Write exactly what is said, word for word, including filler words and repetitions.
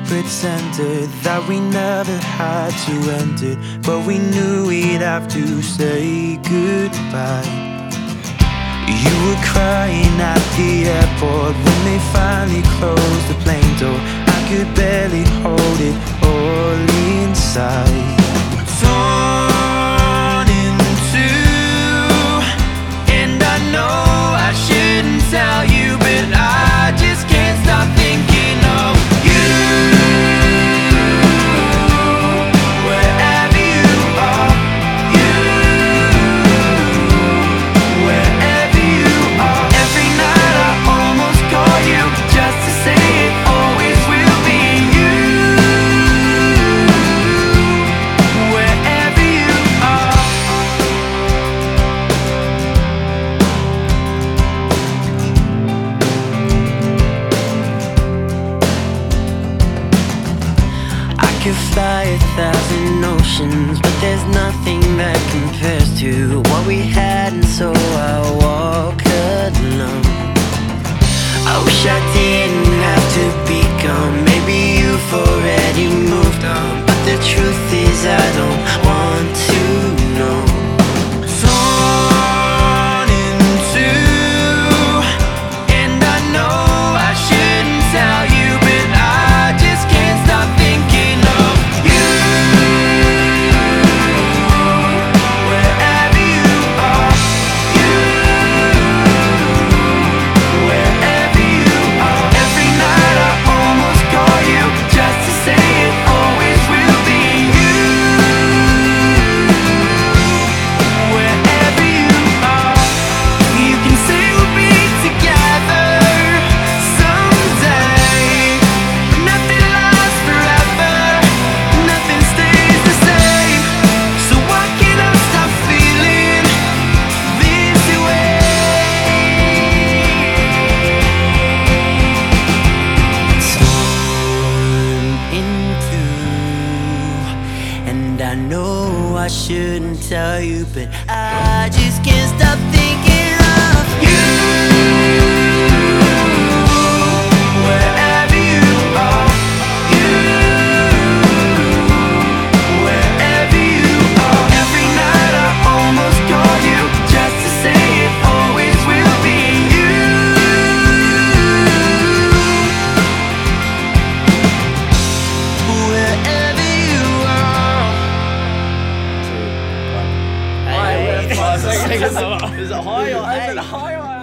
pretended that we never had to end it, but we knew we'd have to say goodbye. You were crying at the airport when they finally closed the plane door. I could barely hold it all inside. Torn in two, and I know I shouldn't tell you, but I just can't stop thinking of you. Wherever you are, you. Wherever you are. Every night I almost call you just to say it always will be you. Wherever you are. I could fly a thousand oceans, but there's nothing that compares to what we had, and so I walk alone. I wish I didn't have to be gone. Maybe you've already moved on, but the truth is I don't want to know. Torn in two, and I know I shouldn't tell you, but I just can't stop thinking of you. Wherever you are, you. Wherever you are. Every night I almost call you just to say it always will be you. Wherever you are. You can say we'll be together someday, but nothing lasts forever, nothing stays the same. So why can't I stop feeling this way? Torn in two, and I know I shouldn't tell you, but I just can't stop thinking of you. Wherever you are, you. Wherever you are. Every night I almost call you just to say it always will be you. Wherever you are. Hey, hey. Is it high or Is it high or